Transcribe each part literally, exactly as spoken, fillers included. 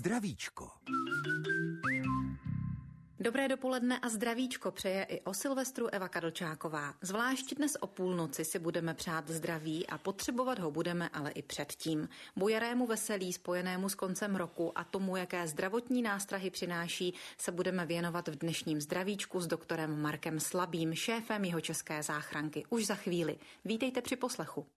Zdravíčko. Dobré dopoledne a zdravíčko přeje i o Silvestru Eva Kadlčáková. Zvlášť dnes o půlnoci si budeme přát zdraví a potřebovat ho budeme ale i předtím. Bujarému veselí spojenému s koncem roku a tomu, jaké zdravotní nástrahy přináší, se budeme věnovat v dnešním zdravíčku s doktorem Markem Slabým, šéfem Jihočeské záchranky. Už za chvíli. Vítejte při poslechu.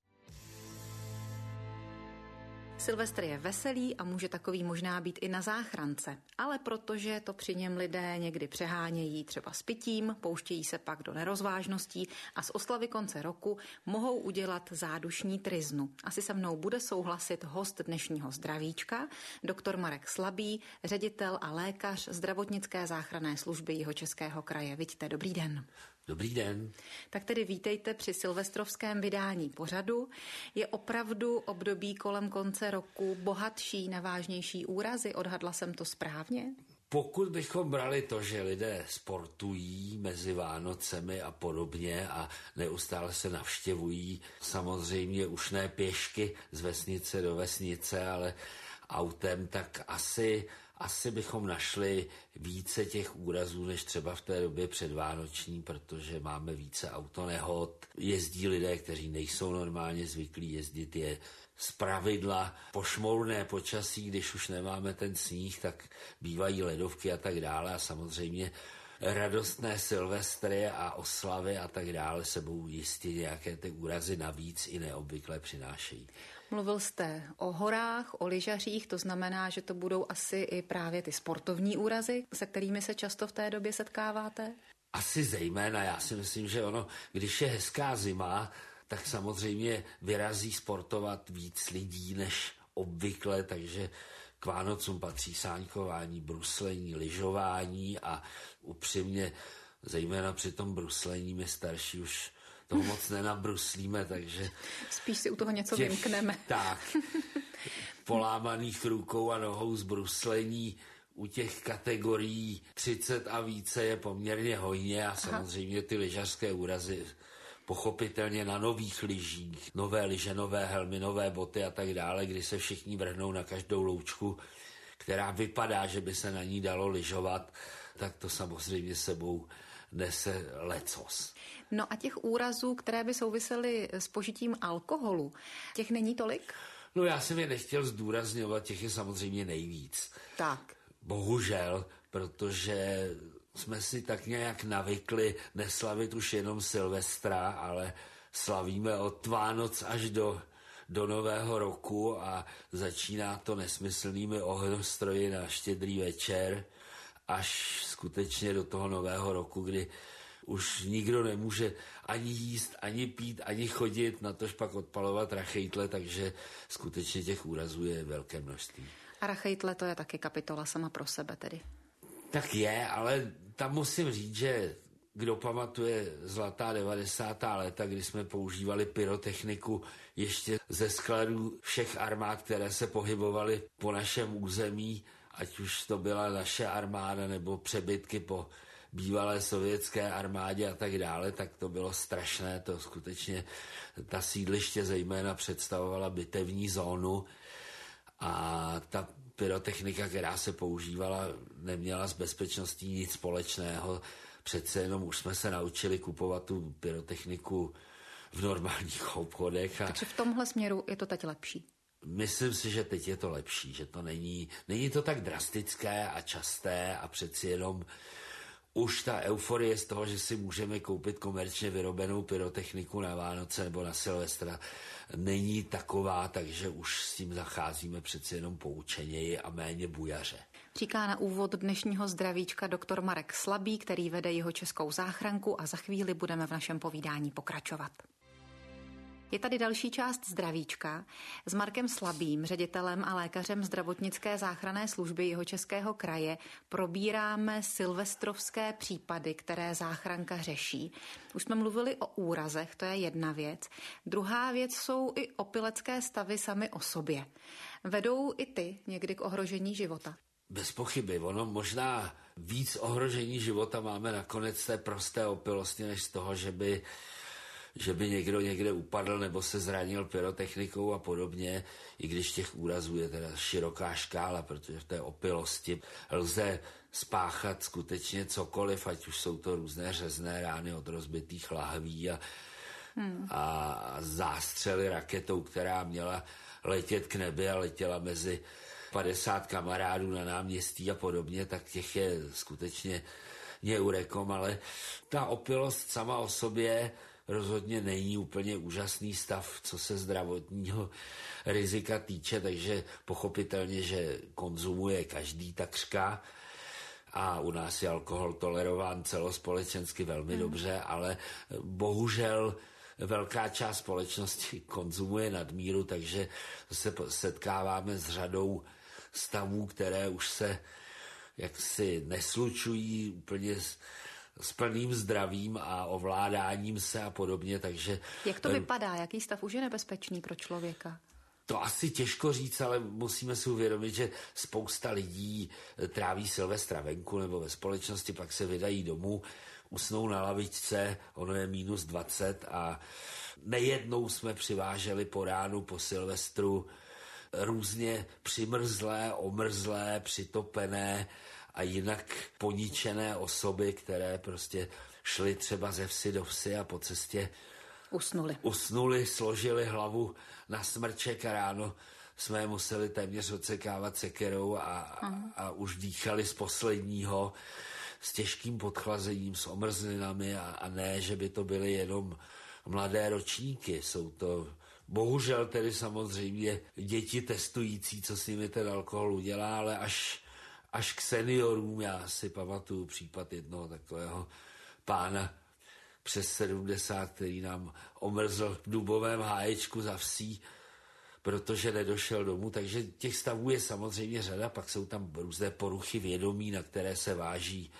Silvestr je veselý a může takový možná být i na záchrance, ale protože to při něm lidé někdy přehánějí třeba s pitím, pouštějí se pak do nerozvážností a z oslavy konce roku mohou udělat zádušní tryznu. Asi se mnou bude souhlasit host dnešního zdravíčka, doktor Marek Slabý, ředitel a lékař zdravotnické záchranné služby Jihočeského kraje. Vidíte, dobrý den. Dobrý den. Tak tedy vítejte při silvestrovském vydání pořadu. Je opravdu období kolem konce roku bohatší na vážnější úrazy? Odhadla jsem to správně? Pokud bychom brali to, že lidé sportují mezi Vánocemi a podobně a neustále se navštěvují, samozřejmě už ne pěšky z vesnice do vesnice, ale autem, tak asi, asi bychom našli více těch úrazů, než třeba v té době předvánoční, protože máme více autonehod. Jezdí lidé, kteří nejsou normálně zvyklí jezdit, je zpravidla pošmourné počasí, když už nemáme ten sníh, tak bývají ledovky a tak dále a samozřejmě radostné silvestry a oslavy a tak dále sebou jistě nějaké ty úrazy navíc i neobvykle přinášejí. Mluvil jste o horách, o lyžařích, to znamená, že to budou asi i právě ty sportovní úrazy, se kterými se často v té době setkáváte? Asi zejména, já si myslím, že ono, když je hezká zima, tak samozřejmě vyrazí sportovat víc lidí než obvykle, takže k Vánocům patří sáňkování, bruslení, lyžování a upřímně, zejména při tom bruslení, my starší už toho moc nenabruslíme, takže... Spíš si u toho něco těch, vymkneme. Tak, polámaných rukou a nohou z bruslení u těch kategorií třicet a více je poměrně hojně a samozřejmě ty lyžařské úrazy pochopitelně na nových lyžích, nové lyže, nové helmy, nové boty a tak dále, kdy se všichni vrhnou na každou loučku, která vypadá, že by se na ní dalo lyžovat, tak to samozřejmě sebou nese lecos. No a těch úrazů, které by souvisely s požitím alkoholu, těch není tolik? No já jsem je nechtěl zdůrazňovat, těch je samozřejmě nejvíc. Tak. Bohužel, protože jsme si tak nějak navykli neslavit už jenom Silvestra, ale slavíme od Vánoc až do, do Nového roku a začíná to nesmyslnými ohňostroji na Štědrý večer až skutečně do toho Nového roku, kdy už nikdo nemůže ani jíst, ani pít, ani chodit, natož pak odpalovat rachejtle, takže skutečně těch úrazů je velké množství. A rachejtle to je taky kapitola sama pro sebe tedy. Tak je, ale tam musím říct, že kdo pamatuje zlatá devadesátá léta, kdy jsme používali pyrotechniku ještě ze skladů všech armád, které se pohybovaly po našem území, ať už to byla naše armáda nebo přebytky po bývalé sovětské armádě a tak dále, tak to bylo strašné, to skutečně ta sídliště zejména představovala bitevní zónu a ta pyrotechnika, která se používala, neměla s bezpečností nic společného. Přece jenom už jsme se naučili kupovat tu pyrotechniku v normálních obchodech. A takže v tomhle směru je to teď lepší? Myslím si, že teď je to lepší, že to není, není to tak drastické a časté a přeci jenom už ta euforie z toho, že si můžeme koupit komerčně vyrobenou pyrotechniku na Vánoce nebo na Silvestra, není taková, takže už s tím zacházíme přeci jenom poučeněji a méně bujaře. Říká na úvod dnešního zdravíčka doktor Marek Slabý, který vede Jihočeskou záchranku a za chvíli budeme v našem povídání pokračovat. Je tady další část zdravíčka s Markem Slabým, ředitelem a lékařem zdravotnické záchranné služby Jihočeského kraje. Probíráme silvestrovské případy, které záchranka řeší. Už jsme mluvili o úrazech, to je jedna věc. Druhá věc jsou i opilecké stavy samy o sobě. Vedou i ty někdy k ohrožení života? Bez pochyby, ono možná víc ohrožení života máme nakonec té prosté opilosti, než z toho, že by že by někdo někde upadl nebo se zranil pyrotechnikou a podobně, i když těch úrazů je teda široká škála, protože v té opilosti lze spáchat skutečně cokoliv, ať už jsou to různé řezné rány od rozbitých lahví a, hmm. a zástřely raketou, která měla letět k nebi a letěla mezi padesát kamarádů na náměstí a podobně, tak těch je skutečně neurekom, ale ta opilost sama o sobě rozhodně není úplně úžasný stav, co se zdravotního rizika týče, takže pochopitelně, že konzumuje každý takřka a u nás je alkohol tolerován celospolečensky velmi hmm. dobře, ale bohužel velká část společnosti konzumuje nadmíru, takže se setkáváme s řadou stavů, které už se jaksi neslučují úplně s, s plným zdravím a ovládáním se a podobně, takže... Jak to vypadá? Jaký stav už je nebezpečný pro člověka? To asi těžko říct, ale musíme si uvědomit, že spousta lidí tráví Silvestra venku nebo ve společnosti, pak se vydají domů, usnou na lavičce, ono je minus dvacet a nejednou jsme přiváželi po ránu, po Silvestru různě přimrzlé, omrzlé, přitopené a jinak poničené osoby, které prostě šly třeba ze vsi do vsi a po cestě usnuli. Usnuli, složili hlavu na smrček a ráno jsme je museli téměř odsekávat sekerou a, a, a už dýchali z posledního s těžkým podchlazením, s omrzlinami a, a ne, že by to byly jenom mladé ročníky. Jsou to bohužel tedy samozřejmě děti testující, co s nimi ten alkohol udělá, ale až, až k seniorům. Já si pamatuju případ jednoho takového pána přes sedmdesát, který nám omrzl v dubovém háječku za vsí, protože nedošel domů, takže těch stavů je samozřejmě řada, pak jsou tam různé poruchy vědomí, na které se váží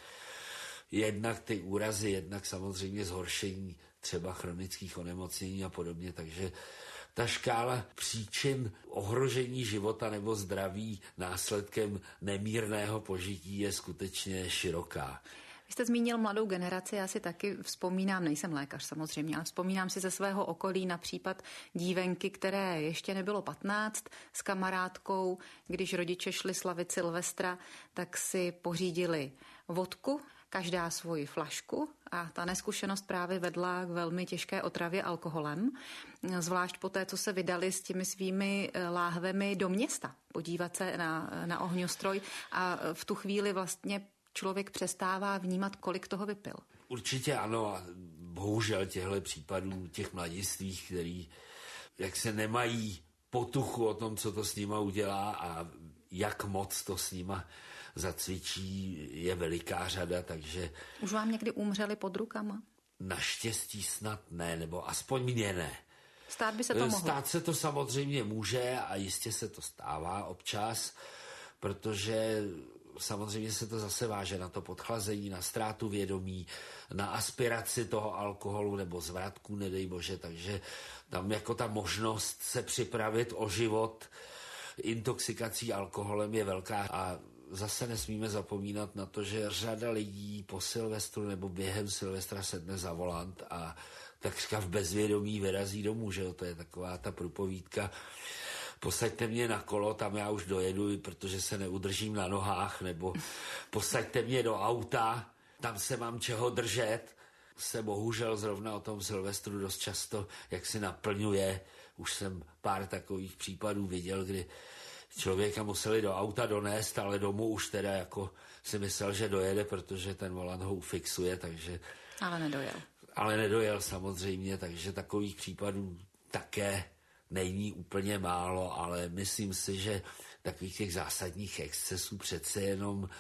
jednak ty úrazy, jednak samozřejmě zhoršení třeba chronických onemocnění a podobně, takže ta škála příčin ohrožení života nebo zdraví následkem nemírného požití je skutečně široká. Vy jste zmínil mladou generaci, já si taky vzpomínám, nejsem lékař samozřejmě, ale vzpomínám si ze svého okolí na případ dívenky, které ještě nebylo patnáct, s kamarádkou, když rodiče šli slavit Silvestra, tak si pořídili vodku, každá svoji flašku a ta neskušenost právě vedla k velmi těžké otravě alkoholem, zvlášť po té, co se vydali s těmi svými láhvemi do města, podívat se na, na ohňostroj a v tu chvíli vlastně člověk přestává vnímat, kolik toho vypil. Určitě ano a bohužel těchto případů těch mladistvých, který jak se nemají potuchu o tom, co to s nima udělá a jak moc to s nima zacvičí, je veliká řada, takže... Už vám někdy umřeli pod rukama? Naštěstí snad ne, nebo aspoň mě ne. Stát by se to mohlo? Stát se to samozřejmě může a jistě se to stává občas, protože samozřejmě se to zase váže na to podchlazení, na ztrátu vědomí, na aspiraci toho alkoholu nebo zvratku, nedej bože, takže tam jako ta možnost se připravit o život intoxikací alkoholem je velká a zase nesmíme zapomínat na to, že řada lidí po Silvestru nebo během Silvestra sedne za volant a takřka v bezvědomí vyrazí domů, že jo, to je taková ta průpovídka. Posaďte mě na kolo, tam já už dojedu, protože se neudržím na nohách, nebo posaďte mě do auta, tam se mám čeho držet. Se bohužel zrovna o tom Silvestru dost často, jak si naplňuje. Už jsem pár takových případů viděl, kdy člověka museli do auta donést, ale domů už teda jako si myslel, že dojede, protože ten volant ho ufixuje, takže... Ale nedojel. Ale nedojel samozřejmě, takže takových případů také není úplně málo, ale myslím si, že takových těch zásadních excesů přece jenom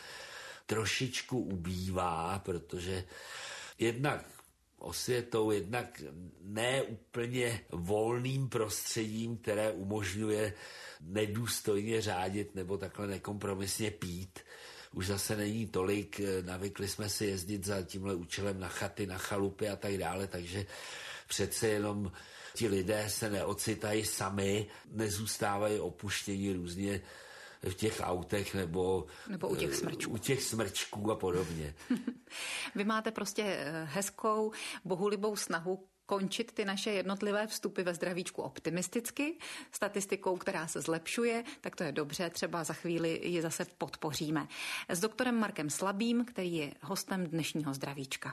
trošičku ubývá, protože jednak osvětou, jednak ne úplně volným prostředím, které umožňuje nedůstojně řádit nebo takhle nekompromisně pít. Už zase není tolik, navykli jsme si jezdit za tímhle účelem na chaty, na chalupy a tak dále, takže přece jenom ti lidé se neocitají sami, nezůstávají opuštěni různě v těch autech nebo, nebo u těch smrčků. U těch smrčků a podobně. Vy máte prostě hezkou, bohulibou snahu končit ty naše jednotlivé vstupy ve zdravíčku optimisticky, statistikou, která se zlepšuje, tak to je dobře, třeba za chvíli ji zase podpoříme. S doktorem Markem Slabým, který je hostem dnešního zdravíčka.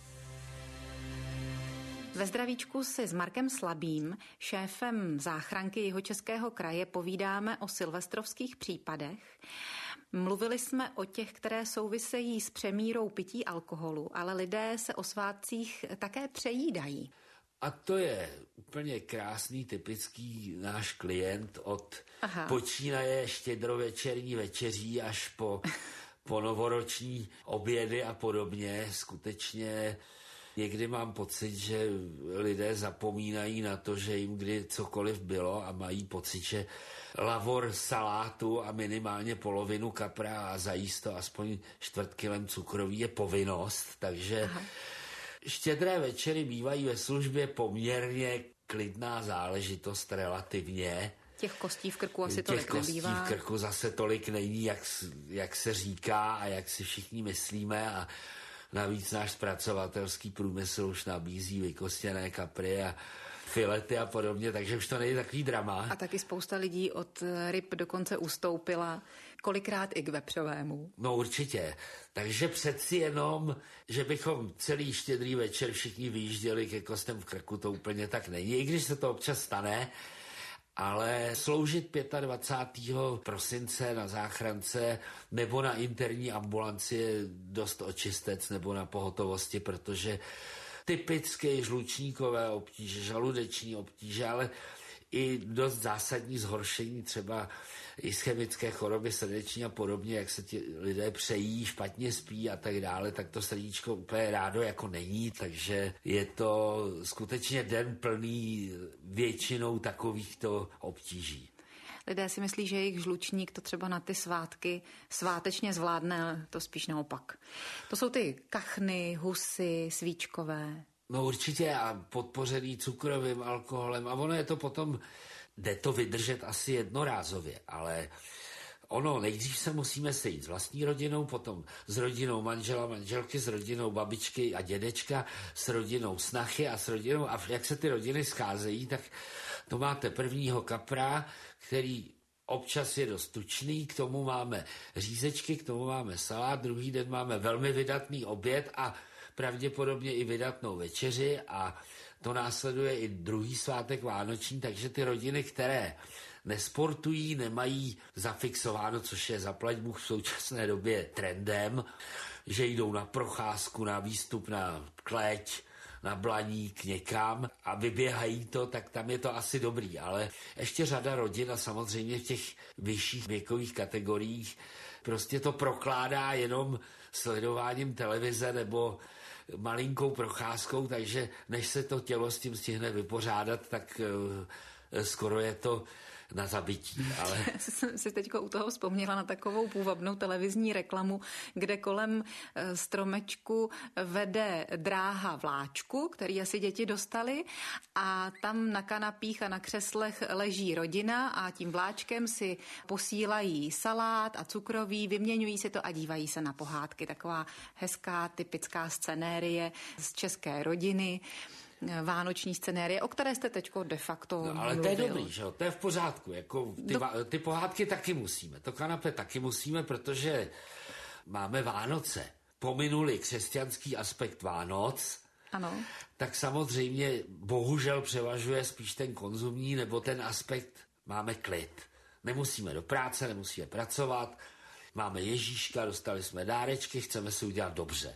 Ve zdravíčku si s Markem Slabým, šéfem záchranky Jihočeského kraje, povídáme o silvestrovských případech. Mluvili jsme o těch, které souvisejí s přemírou pití alkoholu, ale lidé se o svátcích také přejídají. A to je úplně krásný, typický náš klient od Aha. počínaje štědrovečerní večeří až po, po novoroční obědy a podobně. Skutečně někdy mám pocit, že lidé zapomínají na to, že jim kdy cokoliv bylo a mají pocit, že lavor salátu a minimálně polovinu kapra a zajíst to aspoň čtvrt kilem cukroví je povinnost, takže Aha. štědré večery bývají ve službě poměrně klidná záležitost relativně. Těch kostí v krku asi tolik nebývá. Těch kostí v krku zase tolik není, jak, jak se říká a jak si všichni myslíme a navíc náš zpracovatelský průmysl už nabízí vykostěné kapry a filety a podobně, takže už to není takový drama. A taky spousta lidí od ryb dokonce ustoupila, kolikrát i k vepřovému. No určitě. Takže přeci jenom, že bychom celý štědrý večer všichni vyjížděli ke kostem v krku, to úplně tak není, i když se to občas stane, ale sloužit dvacátého pátého prosince na záchrance nebo na interní ambulanci je dost očistec nebo na pohotovosti, protože typické žlučníkové obtíže, žaludeční obtíže, ale i dost zásadní zhoršení třeba ischemické choroby srdeční a podobně, jak se ti lidé přejí, špatně spí a tak dále, tak to srdíčko úplně rádo jako není, takže je to skutečně den plný většinou takovýchto obtíží. Lidé si myslí, že jejich žlučník to třeba na ty svátky svátečně zvládne, to spíš naopak. To jsou ty kachny, husy, svíčkové. No určitě a podpořený cukrovým alkoholem a ono je to potom, jde to vydržet asi jednorázově, ale ono nejdřív se musíme sejít s vlastní rodinou, potom s rodinou manžela, manželky, s rodinou babičky a dědečka, s rodinou snachy a s rodinou, a jak se ty rodiny scházejí, tak to máte prvního kapra, který občas je dost tučný, k tomu máme řízečky, k tomu máme salát, druhý den máme velmi vydatný oběd a pravděpodobně i vydatnou večeři a to následuje i druhý svátek vánoční, takže ty rodiny, které nesportují, nemají zafixováno, což je zaplať Bůh v současné době trendem, že jdou na procházku, na výstup na kleť, na Blaník někam a vyběhají to, tak tam je to asi dobrý, ale ještě řada rodin a samozřejmě v těch vyšších věkových kategoriích prostě to prokládá jenom sledováním televize nebo malinkou procházkou, takže než se to tělo s tím stihne vypořádat, tak uh, skoro je to na zabití. Ale... jsem si teď u toho vzpomněla na takovou půvabnou televizní reklamu, kde kolem stromečku vede dráha vláčku, který asi děti dostali a tam na kanapích a na křeslech leží rodina a tím vláčkem si posílají salát a cukroví, vyměňují si to a dívají se na pohádky. Taková hezká, typická scenérie z české rodiny, vánoční scenérie, o které jste teďko de facto no, ale mluvil. To je dobrý, že jo, to je v pořádku, jako ty, Do... ty pohádky taky musíme, to kanapé taky musíme, protože máme Vánoce. Pominuli křesťanský aspekt Vánoc, ano. Tak samozřejmě bohužel převažuje spíš ten konzumní nebo ten aspekt máme klid. Nemusíme do práce, nemusíme pracovat, máme Ježíška, dostali jsme dárečky, chceme si udělat dobře.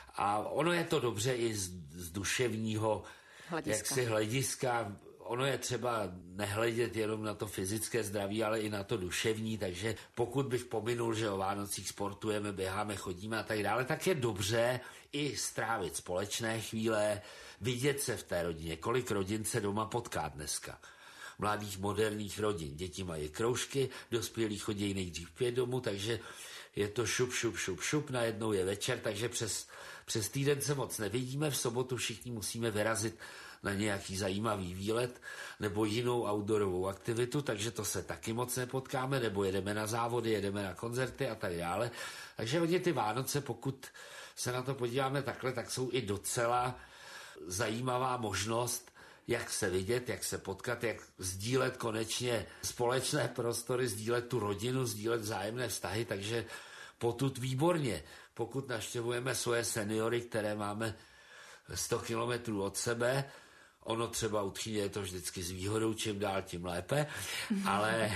A ono je to dobře i z, z duševního hlediska. jaksi hlediska. Ono je třeba nehledět jenom na to fyzické zdraví, ale i na to duševní, takže pokud bych pominul, že o Vánocích sportujeme, běháme, chodíme a tak dále, tak je dobře i strávit společné chvíle, vidět se v té rodině, kolik rodin se doma potká dneska. Mladých moderních rodin, děti mají kroužky, dospělí chodí nejdřív pět domů, takže je to šup, šup, šup, šup, najednou je večer, takže přes, přes týden se moc nevidíme, v sobotu všichni musíme vyrazit na nějaký zajímavý výlet nebo jinou outdoorovou aktivitu, takže to se taky moc nepotkáme, nebo jedeme na závody, jedeme na koncerty a tak dále. Takže hodně ty Vánoce, pokud se na to podíváme takhle, tak jsou i docela zajímavá možnost, jak se vidět, jak se potkat, jak sdílet konečně společné prostory, sdílet tu rodinu, sdílet vzájemné vztahy, takže potud výborně. Pokud navštěvujeme svoje seniory, které máme sto kilometrů od sebe, ono třeba u Tchýně je to vždycky s výhodou, čím dál, tím lépe, ale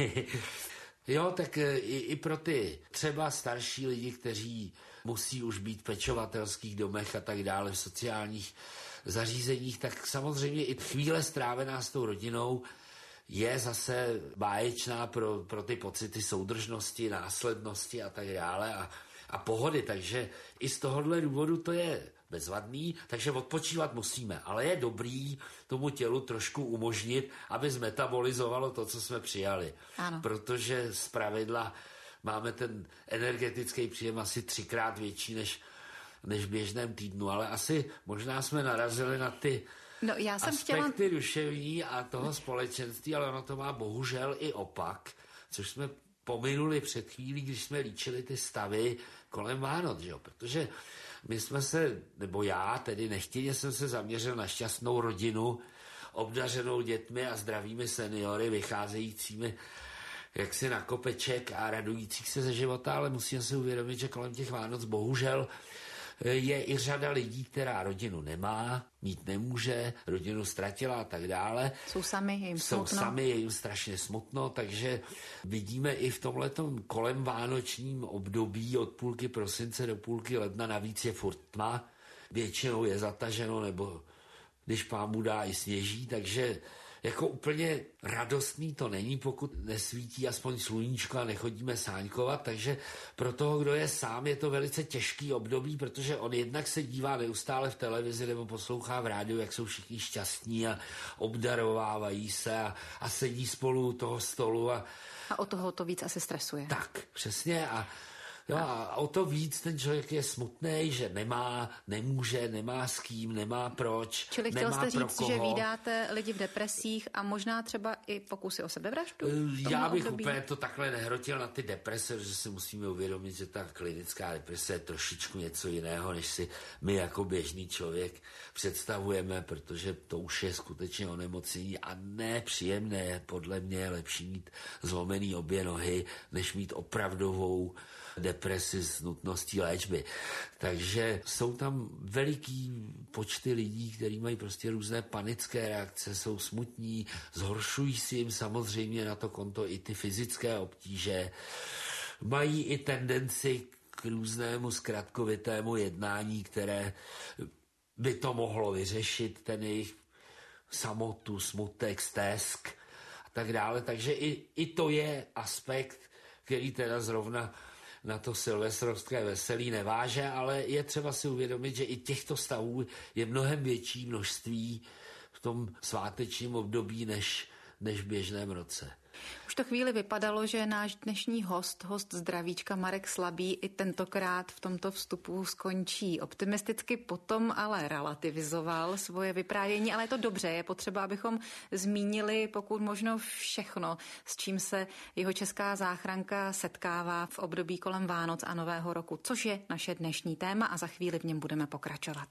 jo, tak i, i pro ty třeba starší lidi, kteří musí už být v pečovatelských domech a tak dále, v sociálních zařízeních, tak samozřejmě i chvíle strávená s tou rodinou je zase báječná pro, pro ty pocity soudržnosti, následnosti a tak dále a, a pohody, takže i z tohohle důvodu to je bezvadný, takže odpočívat musíme, ale je dobrý tomu tělu trošku umožnit, aby zmetabolizovalo to, co jsme přijali. Ano. Protože zpravidla máme ten energetický příjem asi třikrát větší než, než v běžném týdnu, ale asi možná jsme narazili na ty no, já jsem aspekty chtěla... duševní a toho společenství, ale ono to má bohužel i opak, což jsme pominuli před chvílí, když jsme líčili ty stavy kolem Vánoc, že jo? Protože my jsme se, nebo já tedy nechtěně jsem se zaměřil na šťastnou rodinu, obdařenou dětmi a zdravými seniory, vycházejícími jaksi na kopeček a radujících se ze života, ale musíme si uvědomit, že kolem těch Vánoc bohužel je i řada lidí, která rodinu nemá, mít nemůže, rodinu ztratila a tak dále. Jsou sami, je jim smutno. Jsou sami, je jim strašně smutno, takže vidíme i v tomhletom kolem vánočním období od půlky prosince do půlky ledna navíc je furt tma, většinou je zataženo, nebo když pámu dá i sněží, takže jako úplně radostný to není, pokud nesvítí aspoň sluníčko a nechodíme sáňkovat, takže pro toho, kdo je sám, je to velice těžký období, protože on jednak se dívá neustále v televizi nebo poslouchá v rádiu, jak jsou všichni šťastní a obdarovávají se a, a sedí spolu u toho stolu. A, a o toho to víc asi stresuje. Tak, přesně a Jo, a o to víc ten člověk je smutný, že nemá, nemůže, nemá s kým, nemá proč, Čili nemá chtěl jste pro říct, koho. že vídáte lidi v depresích a možná třeba i pokusy o sebevraždu? Já bych období? úplně to takhle nehrotil na ty deprese, že si musíme uvědomit, že ta klinická deprese je trošičku něco jiného, než si my jako běžný člověk představujeme, protože to už je skutečně onemocnění a nepříjemné. Podle mě je lepší mít zlomený obě nohy, než mít opravdovou depresi s nutností léčby. Takže jsou tam veliký počty lidí, kteří mají prostě různé panické reakce, jsou smutní, zhoršují si jim samozřejmě na to konto i ty fyzické obtíže, mají i tendenci k různému zkratkovitému jednání, které by to mohlo vyřešit, ten jejich samotu, smutek, stesk a tak dále. Takže i, i to je aspekt, který teda zrovna na to silvestrovské veselí neváže, ale je třeba si uvědomit, že i těchto stavů je mnohem větší množství v tom svátečním období než, než v běžném roce. Už to chvíli vypadalo, že náš dnešní host, host zdravíčka Marek Slabý, i tentokrát v tomto vstupu skončí optimisticky, potom ale relativizoval svoje vyprávění, ale je to dobře, je potřeba, abychom zmínili pokud možno všechno, s čím se jeho česká záchranka setkává v období kolem Vánoc a Nového roku, což je naše dnešní téma a za chvíli v něm budeme pokračovat.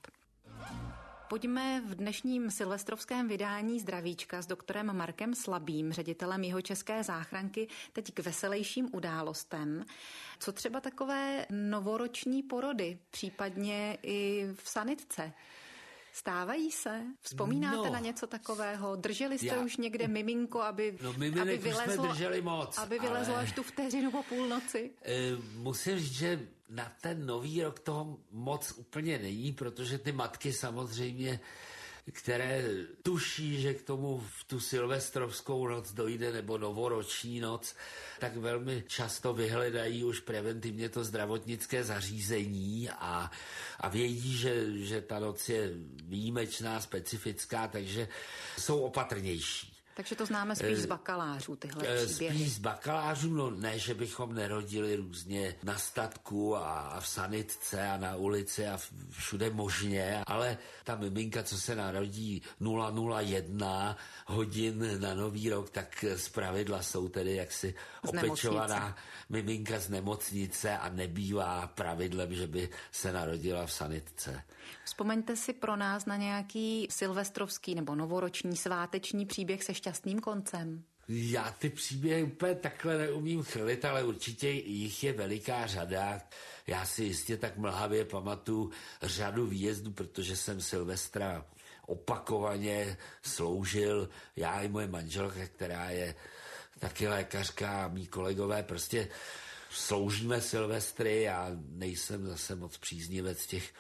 Pojďme v dnešním silvestrovském vydání Zdravíčka s doktorem Markem Slabým, ředitelem Jihočeské záchranky, teď k veselejším událostem. Co třeba takové novoroční porody, případně i v sanitce? Stávají se? Vzpomínáte no, na něco takového? Drželi jste já, už někde miminko, aby, no, aby vylezlo, drželi moc, aby vylezlo ale, až tu vteřinu po půlnoci? E, musím říct, že na ten nový rok toho moc úplně není, protože ty matky samozřejmě, které tuší, že k tomu v tu silvestrovskou noc dojde nebo novoroční noc, tak velmi často vyhledají už preventivně to zdravotnické zařízení a, a vědí, že, že ta noc je výjimečná, specifická, takže jsou opatrnější. Takže to známe spíš z bakalářů, tyhle příběhy. Spíš z bakalářů, no ne, že bychom nerodili různě na statku a v sanitce a na ulici a všude možně, ale ta miminka, co se narodí nula nula jedna hodin na Nový rok, tak zpravidla jsou tedy jaksi opečovaná miminka z nemocnice a nebývá pravidlem, že by se narodila v sanitce. Vzpomeňte si pro nás na nějaký silvestrovský nebo novoroční sváteční příběh se šťastným koncem. Já ty příběhy úplně takhle neumím chrylit, ale určitě jich je veliká řada. Já si jistě tak mlhavě pamatuju řadu výjezdů, protože jsem Silvestra opakovaně sloužil. Já i moje manželka, která je taky lékařka, a mý kolegové prostě sloužíme Silvestry. Já nejsem zase moc příznivec těch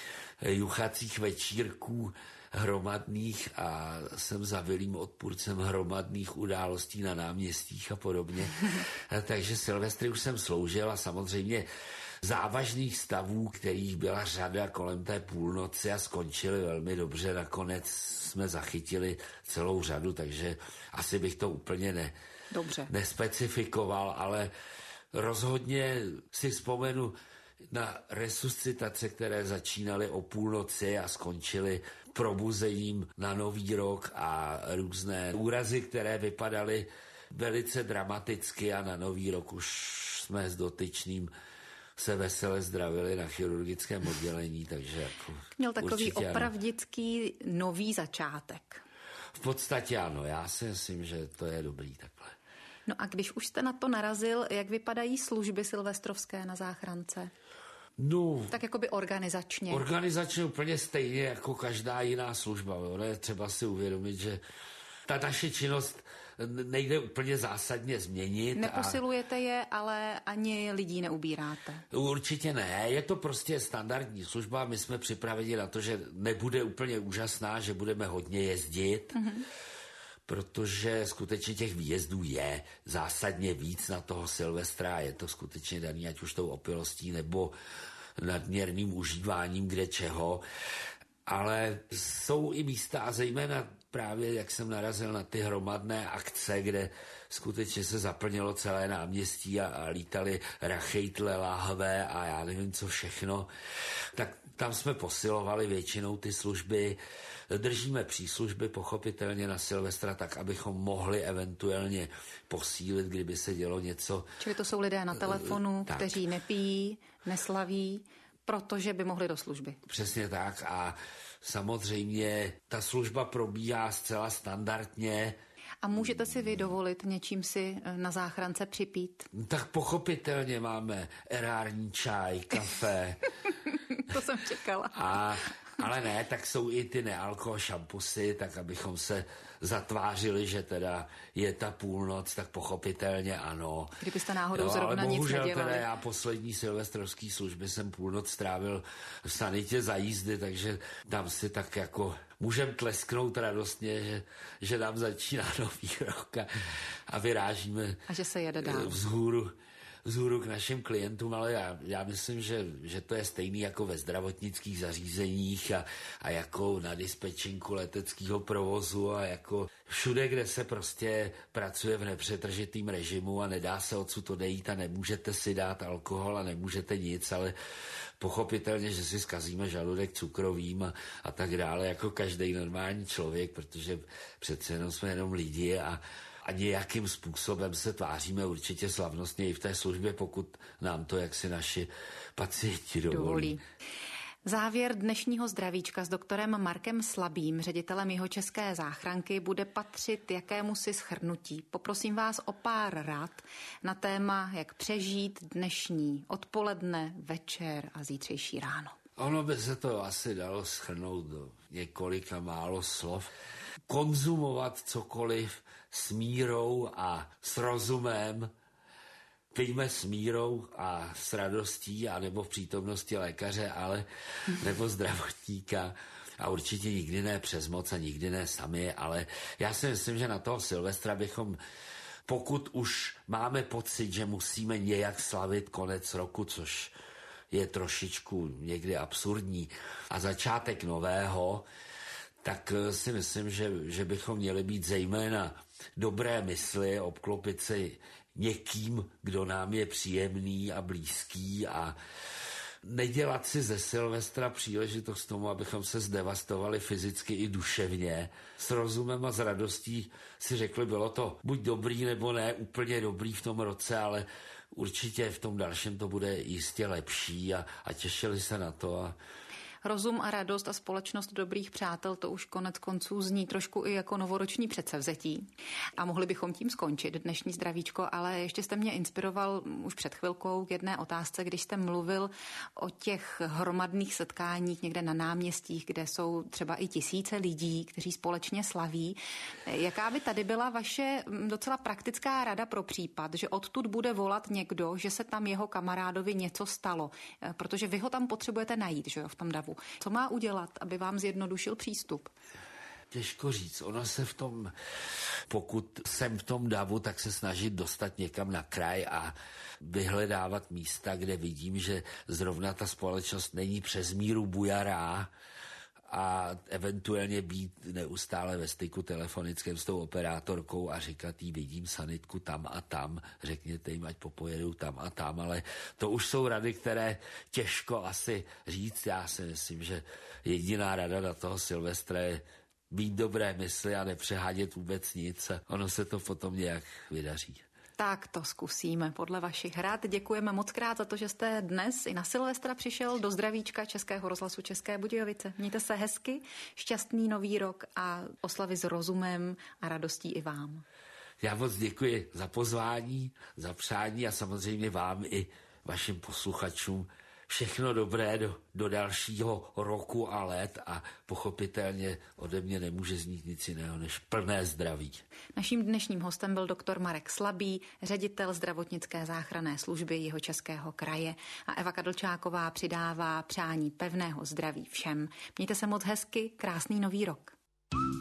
juchacích večírků hromadných a jsem zavilým odpůrcem hromadných událostí na náměstích a podobně. Takže Silvestry už jsem sloužil a samozřejmě závažných stavů, kterých byla řada kolem té půlnoci a skončily velmi dobře. Nakonec jsme zachytili celou řadu, takže asi bych to úplně ne, dobře. nespecifikoval, ale rozhodně si vzpomenu na resuscitace, které začínaly o půlnoci a skončily probuzením na Nový rok a různé úrazy, které vypadaly velice dramaticky a na Nový rok už jsme s dotyčným se vesele zdravili na chirurgickém oddělení, takže jako měl takový opravdický ano. nový začátek. V podstatě ano, já si myslím, že to je dobrý takhle. No a když už jste na to narazil, jak vypadají služby silvestrovské na záchrance? No, tak jakoby organizačně. Organizačně úplně stejně jako každá jiná služba. Jo. Je třeba si uvědomit, že ta naše činnost nejde úplně zásadně změnit. Neposilujete a... je, ale ani lidí neubíráte. Určitě ne, je to prostě standardní služba. My jsme připraveni na to, že nebude úplně úžasná, že budeme hodně jezdit, mm-hmm. protože skutečně těch výjezdů je zásadně víc na toho Silvestra. Je to skutečně daný, ať už tou opilostí nebo nadměrným užíváním kde čeho. Ale jsou i místa a zejména právě, jak jsem narazil na ty hromadné akce, kde skutečně se zaplnilo celé náměstí a, a lítali rachejtle, láhve a já nevím co všechno, tak tam jsme posilovali většinou ty služby. Držíme příslužby pochopitelně na Silvestra tak, abychom mohli eventuálně posílit, kdyby se dělo něco. Čili to jsou lidé na telefonu, tak. kteří nepijí, neslaví, protože by mohli do služby. Přesně tak a samozřejmě ta služba probíhá zcela standardně. A můžete si vy dovolit něčím si na záchrance připít? Tak pochopitelně máme erární čaj, kafe. To jsem čekala. A, ale ne, tak jsou i ty nealko šampusy, tak abychom se zatvářili, že teda je ta půlnoc, tak pochopitelně ano. Kdybyste náhodou jo, zrovna nic nedělali. Ale bohužel teda já poslední silvestrovský služby jsem půlnoc strávil v sanitě za jízdy, takže tam si tak jako můžem tlesknout radostně, že, že nám začíná Nový rok a, a vyrážíme a že se jede dál. Vzhůru. vzhůru k našim klientům, ale já, já myslím, že, že to je stejný jako ve zdravotnických zařízeních a, a jako na dispečinku leteckého provozu a jako všude, kde se prostě pracuje v nepřetržitým režimu a nedá se odsud odejít a nemůžete si dát alkohol a nemůžete nic, ale pochopitelně, že si zkazíme žaludek cukrovým a, a tak dále, jako každý normální člověk, protože přece jenom jsme jenom lidi a a nějakým způsobem se tváříme určitě slavnostně i v té službě, pokud nám to jaksi naši pacienti dovolí. dovolí. Závěr dnešního zdravíčka s doktorem Markem Slabým, ředitelem Jihočeské záchranky, bude patřit jakémusi shrnutí. Poprosím vás o pár rad na téma, jak přežít dnešní odpoledne, večer a zítřejší ráno. Ono by se to asi dalo shrnout do několika málo slov. Konzumovat cokoliv s mírou a s rozumem, pijme s mírou a s radostí, anebo v přítomnosti lékaře, ale nebo zdravotníka a určitě nikdy ne přes moc a nikdy ne sami, ale já si myslím, že na toho Silvestra bychom, pokud už máme pocit, že musíme nějak slavit konec roku, což je trošičku někdy absurdní, a začátek nového, tak si myslím, že, že bychom měli být zejména dobré mysli, obklopit se někým, kdo nám je příjemný a blízký a nedělat si ze Silvestra příležitost tomu, abychom se zdevastovali fyzicky i duševně. S rozumem a s radostí si řekli, bylo to buď dobrý nebo ne úplně dobrý v tom roce, ale určitě v tom dalším to bude jistě lepší a, a těšili se na to. A rozum a radost a společnost dobrých přátel, to už konec konců zní trošku i jako novoroční předsevzetí. A mohli bychom tím skončit dnešní zdravíčko, ale ještě jste mě inspiroval už před chvilkou k jedné otázce, když jste mluvil o těch hromadných setkáních někde na náměstích, kde jsou třeba i tisíce lidí, kteří společně slaví. Jaká by tady byla vaše docela praktická rada pro případ, že odtud bude volat někdo, že se tam jeho kamarádovi něco stalo, protože vy ho tam potřebujete najít, že jo, v tom davu. Co má udělat, aby vám zjednodušil přístup? Těžko říct. Ono se v tom, pokud jsem v tom davu, tak se snažit dostat někam na kraj a vyhledávat místa, kde vidím, že zrovna ta společnost není přes míru bujará a eventuálně být neustále ve styku telefonickém s tou operátorkou a říkat jí, vidím sanitku tam a tam, řekněte jim, ať popojedou tam a tam, ale to už jsou rady, které těžko asi říct. Já si myslím, že jediná rada na toho Silvestra je být dobré mysli a nepřehádět vůbec nic a ono se to potom nějak vydaří. Tak to zkusíme podle vašich rad. Děkujeme moc krát za to, že jste dnes i na Silvestra přišel do zdravíčka Českého rozhlasu České Budějovice. Mějte se hezky, šťastný nový rok a oslavy s rozumem a radostí i vám. Já moc děkuji za pozvání, za přání a samozřejmě vám i vašim posluchačům všechno dobré do, do dalšího roku a let a pochopitelně ode mě nemůže znít nic jiného než plné zdraví. Naším dnešním hostem byl doktor Marek Slabý, ředitel zdravotnické záchranné služby Jihočeského kraje a Eva Kadlčáková přidává přání pevného zdraví všem. Mějte se moc hezky, krásný nový rok.